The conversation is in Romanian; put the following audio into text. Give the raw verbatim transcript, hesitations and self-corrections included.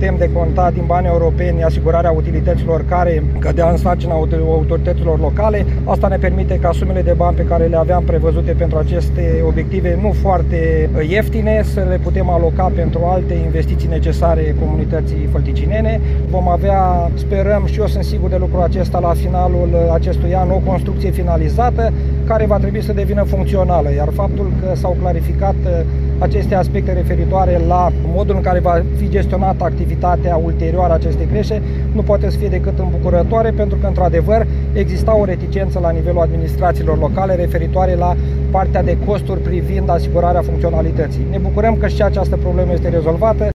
putem deconta din bani europeni asigurarea utilităților care cădea în sarcina autorităților locale. Asta ne permite ca sumele de bani pe care le aveam prevăzute pentru aceste obiective nu foarte ieftine să le putem aloca pentru alte investiții necesare comunității fălticinene. Vom avea, sperăm și eu sunt sigur de lucrul acesta, la finalul acestui an o construcție finalizată care va trebui să devină funcțională, iar faptul că s-au clarificat aceste aspecte referitoare la modul în care va fi gestionată activitatea ulterioară a acestei creșe nu poate să fie decât îmbucurătoare, pentru că, într-adevăr, exista o reticență la nivelul administrațiilor locale referitoare la partea de costuri privind asigurarea funcționalității. Ne bucurăm că și această problemă este rezolvată.